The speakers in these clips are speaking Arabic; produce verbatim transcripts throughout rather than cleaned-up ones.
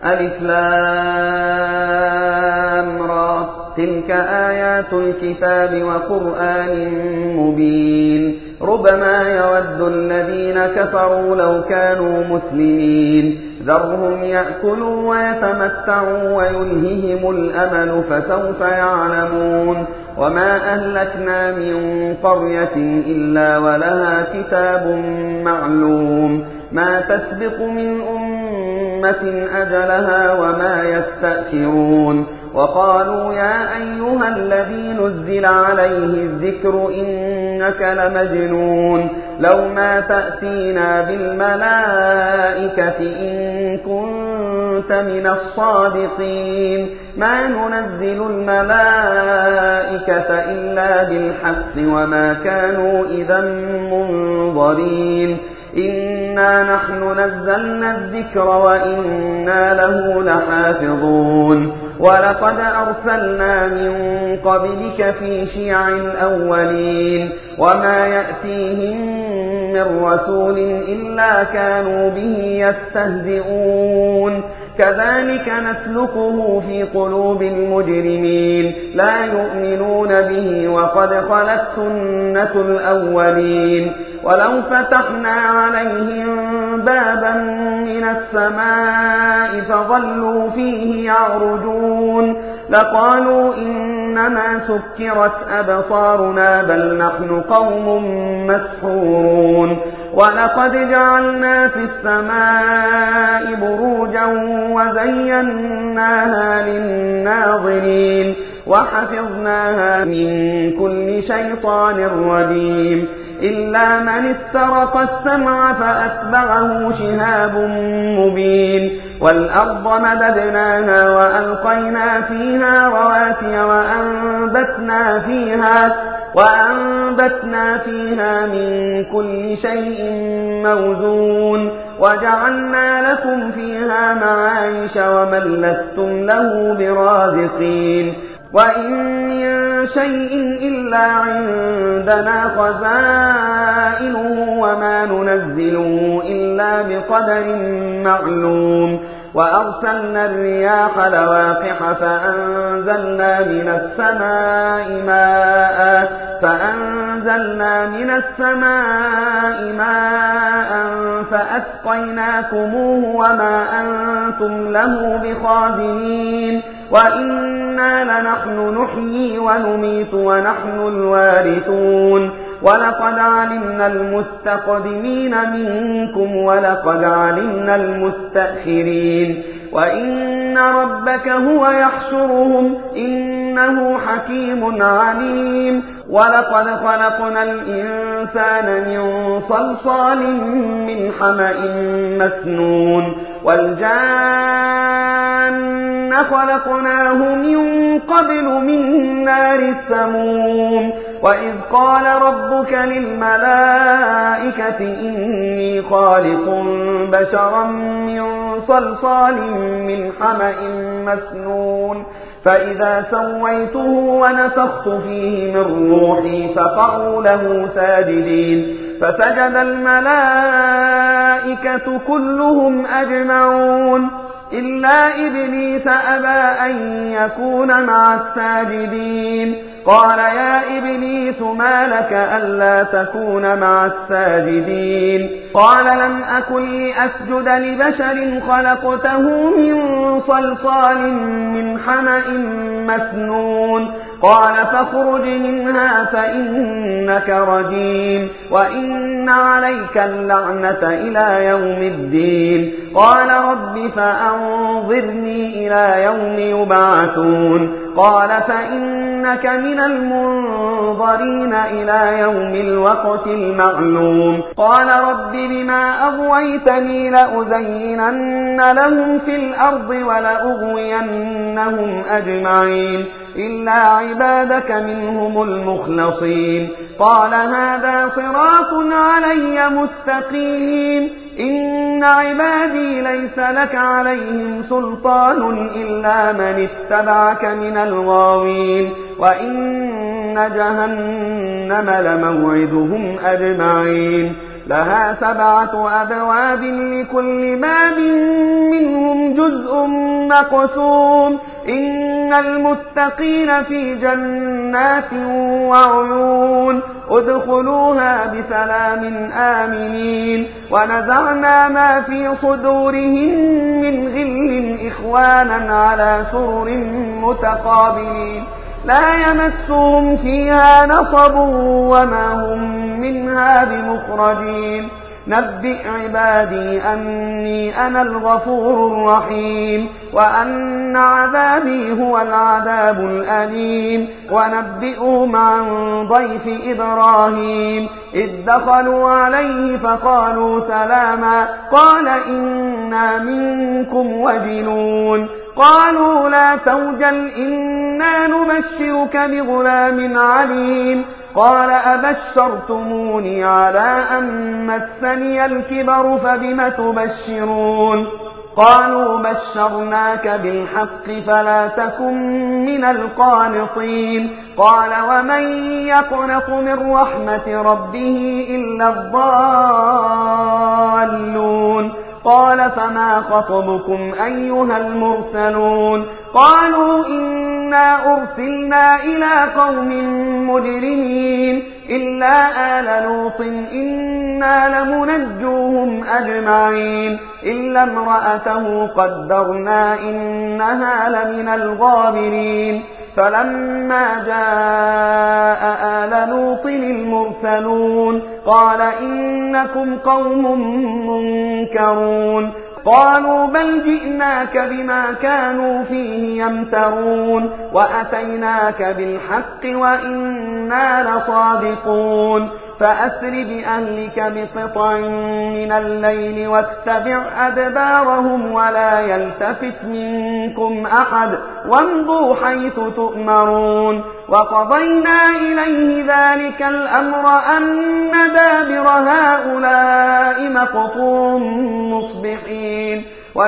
ألف لام را تلك آيات الكتاب وقرآن مبين ربما يود الذين كفروا لو كانوا مسلمين ذرهم يأكلوا ويتمتعوا ويلههم الأمل فسوف يعلمون وما أهلكنا من قرية إلا ولها كتاب معلوم ما تسبق من أمة أجلها وما يستأخرون وقالوا يا أيها الذي نزل عليه الذكر إنك لمجنون لو ما تأتينا بالملائكة إن كنت من الصادقين ما ننزل الملائكة إلا بالحق وما كانوا إذا منظرين إنا نحن نزلنا الذكر وإنا له لحافظون ولقد أرسلنا من قبلك في شيع الأولين وما يأتيهم من رسول إلا كانوا به يستهزئون كذلك نسلكه في قلوب المجرمين لا يؤمنون به وقد خلت سنة الأولين ولو فتحنا عليهم بابا من السماء فظلوا فيه يعرجون لقالوا إنما سكرت أبصارنا بل نحن قوم مسحورون ولقد جعلنا في السماء بروجا وزيناها للناظرين وحفظناها من كل شيطان رجيم إلا من استرق السمع فأتبعه شهاب مبين والأرض مددناها وألقينا فيها رواسي وأنبتنا فيها وأنبتنا فيها من كل شيء موزون وجعلنا لكم فيها معايش ومن لستم له برازقين وإن من شيء إلا عندنا خزائنه وما ننزله إلا بقدر معلوم وأرسلنا الرياح لواقح فأنزلنا من السماء ماء فأنزلنا من السماء ماء فأسقيناكموه وما أنتم له بخازنين وإنا لنحن نحيي ونميت ونحن الوارثون ولقد علمنا المستقدمين منكم ولقد علمنا المستأخرين وإن ربك هو يحشرهم إنه حكيم عليم ولقد خلقنا الإنسان من صلصال من حمأ مسنون والجان خلقناه من قبل من نار السموم وإذ قال ربك للملائكة إني خالق بشرا من صلصال من حمأ مسنون فإذا سويته ونفخت فيه من روحي فقعوا له ساجدين فسجد الملائكة كلهم أجمعون إلا إبليس أبى أن يكون مع الساجدين قال يا إبليس ما لك ألا تكون مع الساجدين قال لم أكن لأسجد لبشر خلقته من صلصال من حمأ مسنون قال فاخرج منها فإنك رجيم وإن عليك اللعنة إلى يوم الدين قال رب فأنظرني إلى يوم يبعثون قال فإنك من المنظرين إلى يوم الوقت المعلوم قال رب بما أغويتني لأزينن لهم في الأرض ولأغوينهم أجمعين إلا عبادك منهم المخلصين قال هذا صراط علي مستقيم إن عبادي ليس لك عليهم سلطان إلا من اتبعك من الغاوين وإن جهنم لموعدهم أجمعين لها سبعة أبواب لكل باب منهم جزء جزء مقسوم إن المتقين في جنات وعيون ادخلوها بسلام آمنين ونزعنا ما في صدورهم من غل إخوانا على سرر متقابلين لا يمسهم فيها نصب وما هم منها بمخرجين نبئ عبادي أني أنا الغفور الرحيم وأن عذابي هو العذاب الأليم ونبئهم عن ضيف إبراهيم إذ دخلوا عليه فقالوا سلاما قال إنا منكم وجلون قالوا لا توجل إنا نبشرك بغلام عليم قال أبشرتموني على أن مسني الكبر فبم تبشرون قالوا بشرناك بالحق فلا تكن من القانطين قال ومن يقنط من رحمة ربه إلا الضالون قال فما خطبكم أيها المرسلون قالوا إنا أرسلنا إلى قوم مجرمين إلا آل لوط إنا لمنجوهم أجمعين إلا امرأته قدرنا إنها لمن الغابرين فلما جاء آل لوط المرسلون قال إنكم قوم منكرون قالوا بل جئناك بما كانوا فيه يمترون وأتيناك بالحق وإنا لصادقون فأسر بأهلك بقطع من الليل واتبع أدبارهم ولا يلتفت منكم أحد وامضوا حيث تؤمرون وقضينا إليه ذلك الأمر أن دابر هؤلاء مقطوع مصبحين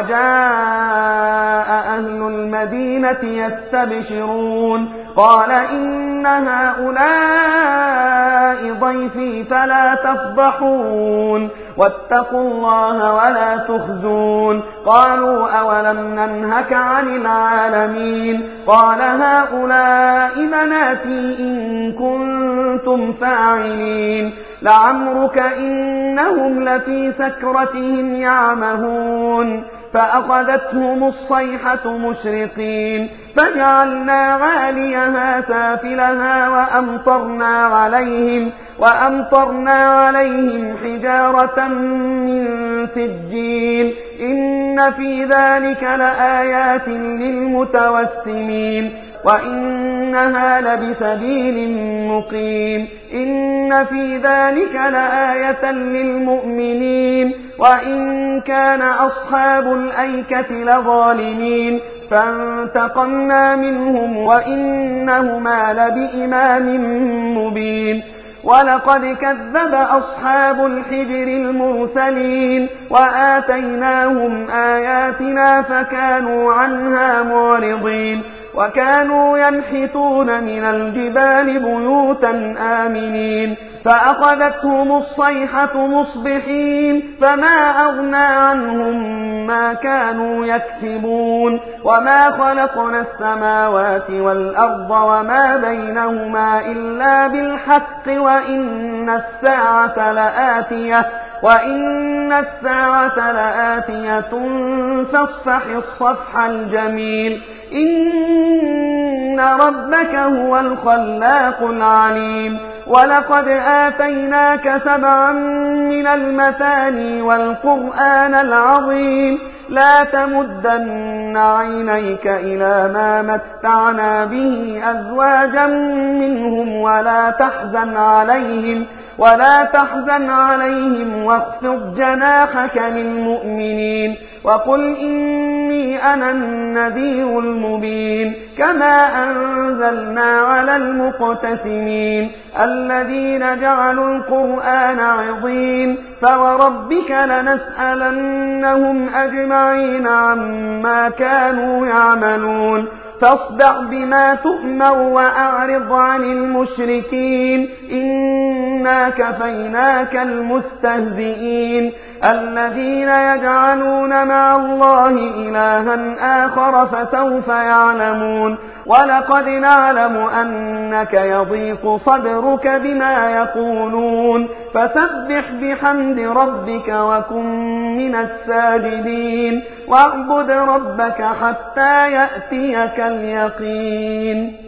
وجاء أهل المدينة يستبشرون قال إن هؤلاء ضيفي فلا تفضحون واتقوا الله ولا تخزون قالوا أولم ننهك عن العالمين قال هؤلاء بناتي إن كنتم فاعلين لعمرك إنهم لفي سكرتهم يعمهون فأخذتهم الصيحة مشرقين فجعلنا عاليها سافلها وأمطرنا عليهم وأمطرنا عليهم حجارة من سجيل إن في ذلك لآيات للمتوسمين وإنها لبسبيل مقيم إن في ذلك لآية للمؤمنين وإن كان أصحاب الأيكة لظالمين فانتقمنا منهم وإنهما لبإمام مبين ولقد كذب أصحاب الحجر المرسلين وآتيناهم آياتنا فكانوا عنها معرضين وكانوا ينحتون من الجبال بيوتا آمنين فأخذتهم الصيحة مصبحين فما أغنى عنهم ما كانوا يكسبون وما خلقنا السماوات والأرض وما بينهما إلا بالحق وإن الساعة لآتية وإن الساعة لآتية فاصفح الصفح الجميل إن ربك هو الخلاق العليم ولقد آتيناك سبعا من المثاني والقرآن العظيم لا تمدن عينيك إلى ما متعنا به أزواجا منهم ولا تحزن عليهم ولا تحزن عليهم واخفض جناحك للمؤمنين وقل إني أنا النذير المبين كما أنزلنا على المقتسمين الذين جعلوا القرآن عظيم فوربك لنسألنهم أجمعين عما كانوا يعملون فاصدع بما تؤمر وأعرض عن المشركين إنا كفيناك المستهزئين الذين يجعلون مع الله إلها آخر فسوف يعلمون ولقد نعلم أنك يضيق صدرك بما يقولون فسبح بحمد ربك وكن من الساجدين واعبد ربك حتى يأتيك اليقين.